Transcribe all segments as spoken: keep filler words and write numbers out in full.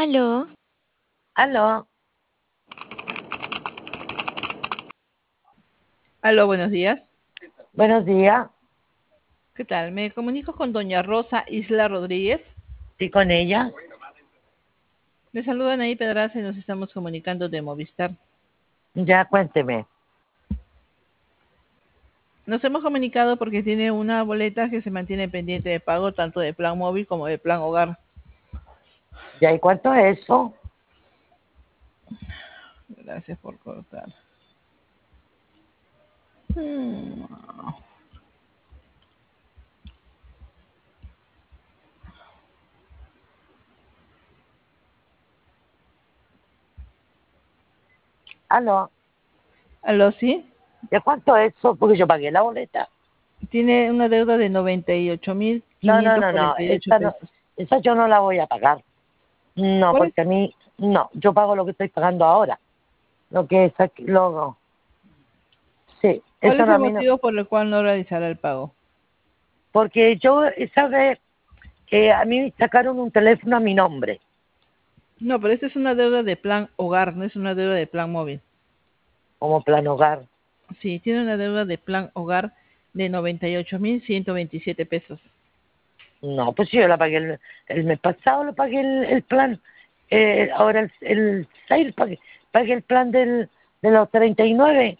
Aló, Aló, Aló, buenos días. buenos días. ¿Qué tal? Me comunico con doña Rosa Isla Rodríguez. Sí, con ella. Le saludan ahí Pedraza y nos estamos comunicando de Movistar. Ya cuénteme. Nos hemos comunicado porque tiene una boleta que se mantiene pendiente de pago tanto de plan móvil como de plan hogar. ¿Ya y cuánto es eso? Gracias por cortar. Hmm. Aló, Aló, sí. ¿ya cuánto es eso? Porque yo pagué la boleta. Tiene una deuda de noventa y ocho mil No, no, quinientos no, no, cuarenta y ocho esa no, pesos. esa yo no la voy a pagar. No, ¿Cuál es, porque a mí, no, yo pago lo que estoy pagando ahora. Lo que es aquí, lo, sí, cuál eso es no a el mí no. motivo por el cual no realizará el pago? Porque yo, esa vez que a mí sacaron un teléfono a mi nombre, No, pero esta es una deuda de plan hogar, no es una deuda de plan móvil. como plan hogar. Sí, tiene una deuda de plan hogar de noventa y ocho mil ciento veintisiete pesos. No, pues sí, yo la pagué el, el mes pasado, lo pagué el, el plan. Eh, ahora el, el seis pagué, pagué el plan del, de los treinta y nueve.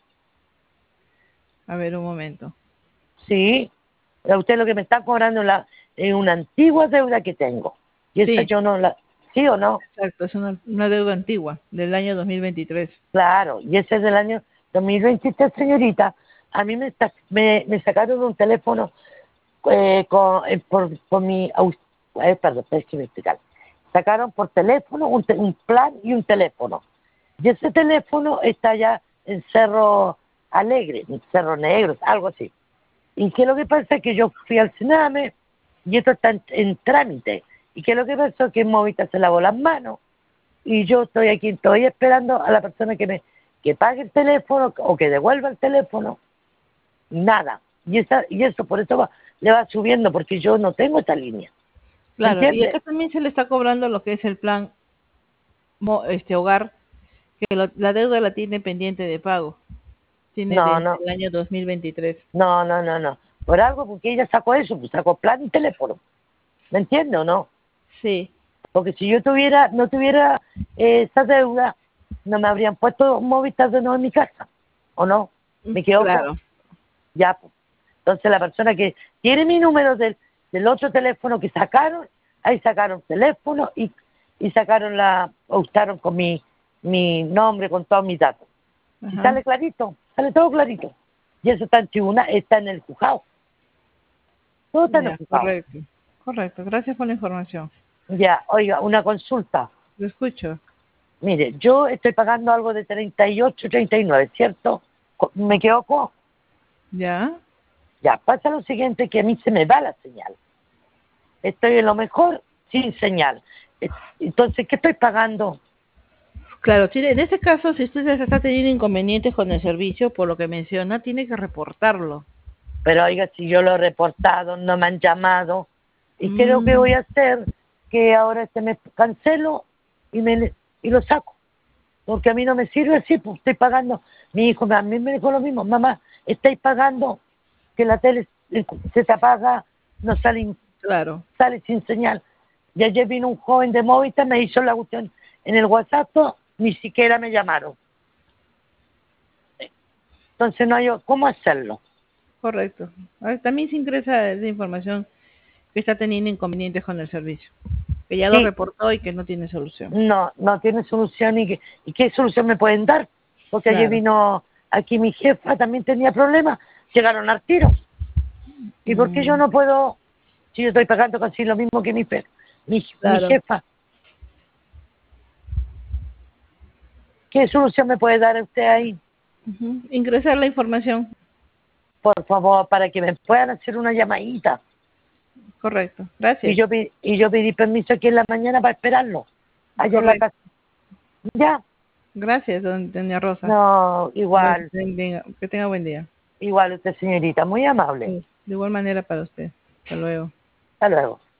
A ver, un momento. Sí, a usted lo que me está cobrando la, es una antigua deuda que tengo. Y esa Sí, yo no la, ¿sí o no? exacto, es una, una deuda antigua del año dos mil veintitrés. Claro, y ese es del año dos mil veintitrés, señorita. A mí me, sa- me, me sacaron un teléfono eh, con, eh, por, por mi, aus- eh, perdón, déjeme explicar. Sacaron por teléfono un, te- un plan y un teléfono. Y ese teléfono está allá en Cerro Alegre, en Cerro Negro, algo así. Y que lo que pasa es que yo fui al Sename y esto está en, en trámite. Y que lo que pasó es que Movita se lavó las manos y yo estoy aquí, estoy esperando a la persona que me que pague el teléfono o que devuelva el teléfono. Nada. Y esa y eso por eso va, le va subiendo porque yo no tengo esta línea. ¿Me Claro, y entiende? acá también se le está cobrando lo que es el plan mo- este hogar, que lo- la deuda la tiene pendiente de pago. Tiene No, desde no, el año dos mil veintitrés. no, no, no, no. Por algo porque ella sacó eso, pues sacó plan y teléfono. ¿Me entiende o no? Sí, Porque si yo tuviera, no tuviera eh, esa deuda, no me habrían puesto Movistar de nuevo en mi casa, ¿o no? mm, ¿Me equivoco? claro, Ya, pues. Entonces la persona que tiene mi número del, del otro teléfono que sacaron, ahí sacaron teléfono y, y sacaron la, optaron con mi, mi nombre, con todos mis datos. Y ajá, sale clarito, sale todo clarito. Y eso está en tribunal, está en el juzgado. Todo está en el ya, juzgado. correcto, correcto. Gracias por la información. Ya, oiga, una consulta. Lo escucho. Mire, yo estoy pagando algo de treinta y ocho, treinta y nueve, ¿cierto? Co- ¿Me equivoco? ¿Ya? Ya, pasa lo siguiente, que a mí se me va la señal. Estoy en lo mejor sin señal. Eh, Entonces, ¿qué estoy pagando? Claro, tiene, en este caso, si usted está teniendo inconvenientes con el servicio, por lo que menciona, tiene que reportarlo. Pero oiga, si yo lo he reportado, no me han llamado. ¿Y qué es lo que voy Mm, a hacer? Que ahora este me cancelo y, me, y lo saco. Porque a mí no me sirve así, pues estoy pagando. Mi hijo a mí me dijo lo mismo, mamá, estáis pagando que la tele eh, se te apaga, no sale, claro. sale sin señal. Y ayer vino un joven de Movistar, me hizo la cuestión en el WhatsApp, ni siquiera me llamaron. Entonces no hay cómo hacerlo. Correcto. Ah, también se ingresa esa información que está teniendo inconvenientes con el servicio, que ya lo Sí, reportó y que no tiene solución. no, no tiene solución. ¿Y qué, y qué solución me pueden dar? Porque ayer Claro. vino aquí mi jefa, también tenía problemas, llegaron al tiro. ¿Y por qué yo Mm, no puedo, si yo estoy pagando casi lo mismo que mi, pe- mi, mi claro. jefa? ¿Qué solución me puede dar usted ahí? Ujú. Ingresar la información. Por favor, para que me puedan hacer una llamadita. Correcto. Y Gracias. yo, pi- y yo pedí permiso aquí en la mañana para esperarlo, allá en la Correcto. casa. Ya, Gracias, don- doña Rosa. no, Bueno, que igual, tenga, que tenga buen día. igual usted, señorita, muy amable. Sí, de igual manera para usted. Hasta luego. Hasta luego.